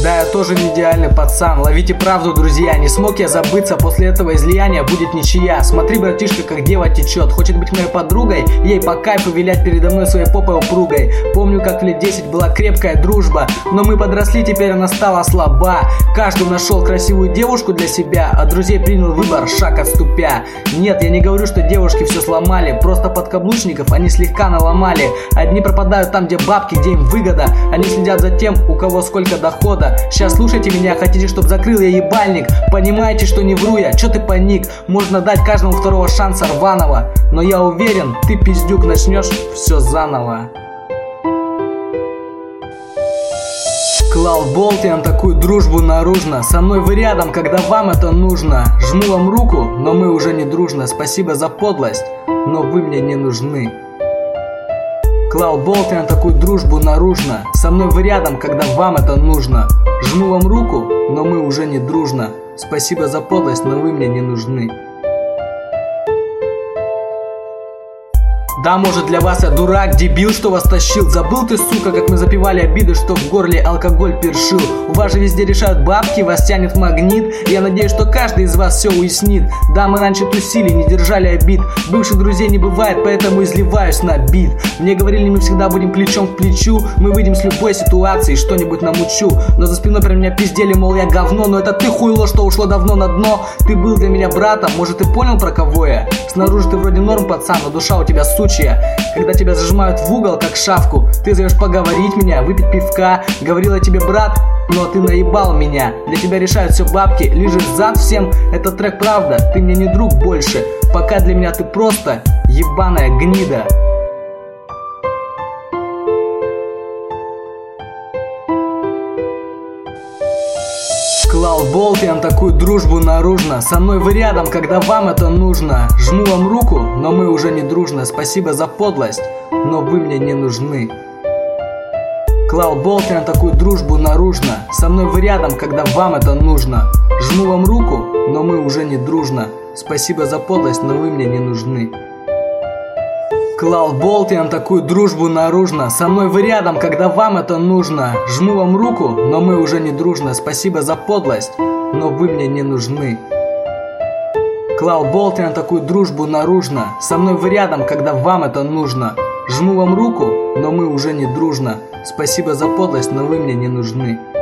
Да, я тоже не идеальный пацан. Ловите правду, друзья. Не смог я забыться, после этого излияния будет ничья. Смотри, братишка, как дева течет. Хочет быть моей подругой, ей по кайфу вилять передо мной своей попой упругой. Помню, как в лет 10 была крепкая дружба, но мы подросли, теперь она стала слаба. Каждый нашел красивую девушку для себя, а друзей принял выбор, шаг отступя. Нет, я не говорю, что девушки все сломали, просто подкаблучников они слегка наломали. Одни пропадают там, где бабки, где им выгода. Они следят за тем, у кого сколько дохода. Сейчас слушайте меня, хотите, чтоб закрыл я ебальник? Понимаете, что не вру я, чё ты паник? Можно дать каждому второго шанса рваного, но я уверен, ты, пиздюк, начнешь все заново. Клал болт я на такую дружбу наружно. Со мной вы рядом, когда вам это нужно. Жму вам руку, но мы уже не дружно. Спасибо за подлость, но вы мне не нужны. Клал болт я на такую дружбу наружно. Со мной вы рядом, когда вам это нужно. Жму вам руку, но мы уже не дружно. Спасибо за подлость, но вы мне не нужны. Да, может, для вас я дурак, дебил, что вас тащил. Забыл ты, сука, как мы запивали обиды, что в горле алкоголь першил. У вас же везде решают бабки, вас тянет магнит. Я надеюсь, что каждый из вас все уяснит. Да, мы раньше тусили, не держали обид. Бывших друзей не бывает, поэтому изливаюсь на бит. Мне говорили, мы всегда будем плечом к плечу. Мы выйдем с любой ситуации, что-нибудь намучу. Но за спиной про меня пиздели, мол, я говно. Но это ты хуйло, что ушло давно на дно. Ты был для меня братом, может, ты понял, про кого я? Снаружи ты вроде норм, пацан, но душа у тебя сучья. Когда тебя зажимают в угол, как шавку, ты зовешь поговорить меня, выпить пивка. Говорила тебе, брат, но ты наебал меня. Для тебя решают все бабки, лижешь зад всем. Этот трек правда, ты мне не друг больше. Пока для меня ты просто ебаная гнида. Клал болт я на такую дружбу наружно. Со мной вы рядом, когда вам это нужно. Жму вам руку, но мы уже не дружно. Спасибо за подлость, но вы мне не нужны. Клал болт я на такую дружбу наружно. Со мной вы рядом, когда вам это нужно. Жму вам руку, но мы уже не дружно. Спасибо за подлость, но вы мне не нужны. Клал болт я на такую дружбу наружно. Со мной вы рядом, когда вам это нужно. Жму вам руку, но мы уже не дружно. Спасибо за подлость, но вы мне не нужны. Клал болт я на такую дружбу наружно. Со мной вы рядом, когда вам это нужно. Жму вам руку, но мы уже не дружно. Спасибо за подлость, но вы мне не нужны.